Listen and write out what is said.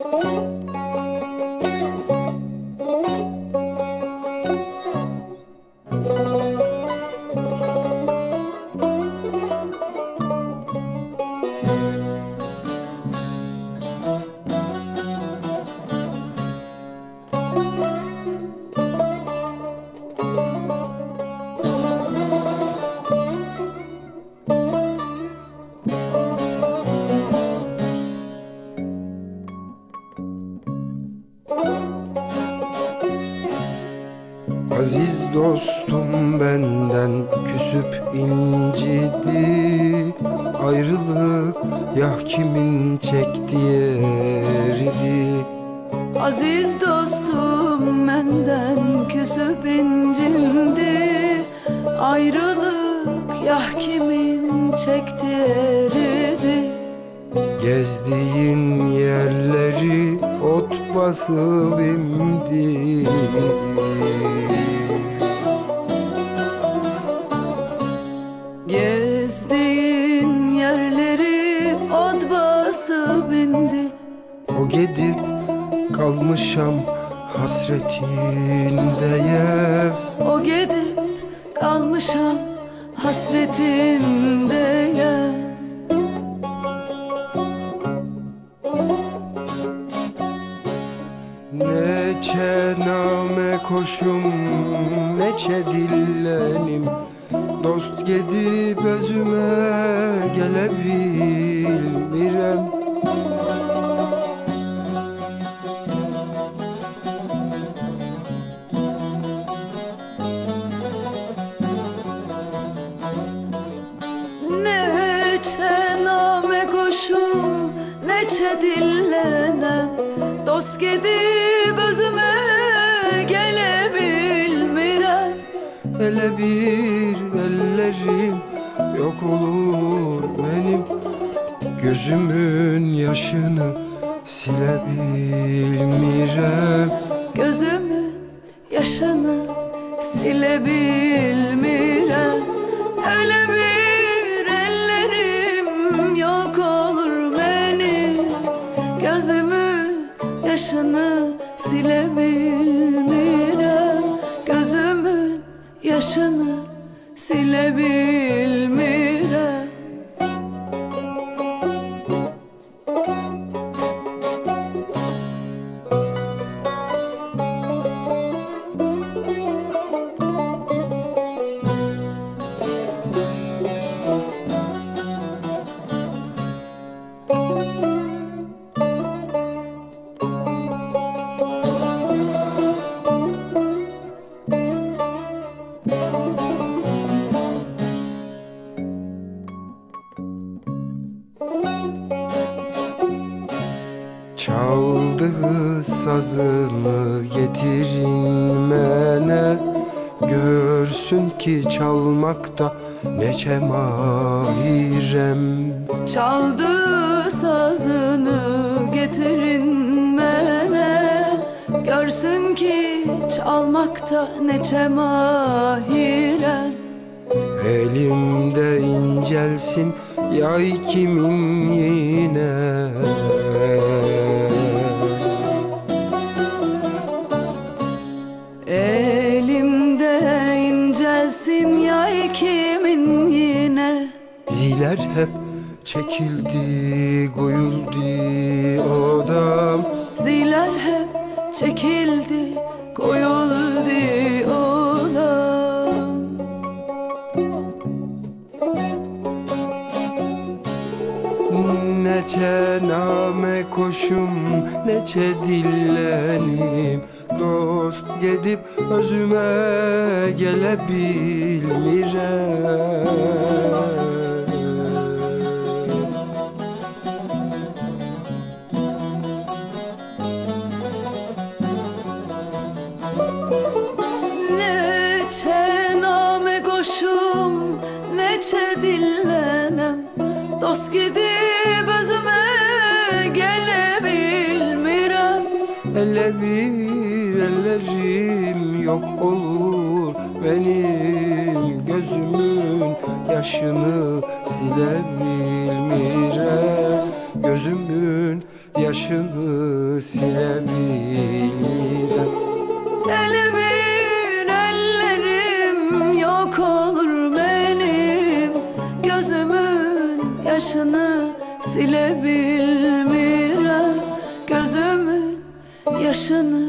Aziz dostum benden küsüp incidi, ayrılık yah kimin çektiği eridi. Aziz dostum benden küsüp incindi, ayrılık yah kimin çekti eridi. Gezdiğin yerleri ot basıp imdi. Gezdiğin yerleri ot basıp indi. O gidip kalmışam hasretindeye. O gidip kalmışam hasretindeye. Neçe name koşum, neçe dillenim, dost gidip özüme gelebilmirem. Neçe name koşum, neçe dillenem, dost gidip özüme gelebilmirem. Hele bir ellerim yok olur benim, gözümün yaşını silebilmirem. Gözümün yaşını silebilmirem. Öyle bir ellerim yok olur benim, gözümün yaşını silebilmirem. Gözümün yaşını silebilmirem. Çaldığı sazını getirin mene, görsün ki çalmakta neçe mahirem. Çaldı sazını getirin bana, görsün ki çalmakta neçe mahirem. Elimde incelsin yay kimin yine. Elimde incelsin yay kimin yine. Ziler hep çekildi koyuldu odam. Ziler hep çekildi koyuldu odam. Neçe name koşum, neçe dillenim, dost gidip özüme gelebilmirem. Neçe name koşum, neçe dillenem, dost gidip özüme gelebilmirem. Hele bir ellerim yok olur benim, gözümün yaşını silebilmirem. Gözümün yaşını silebilmirem. Elimin ellerim yok olur benim, gözümün yaşını silebilmirem, gözümün yaşını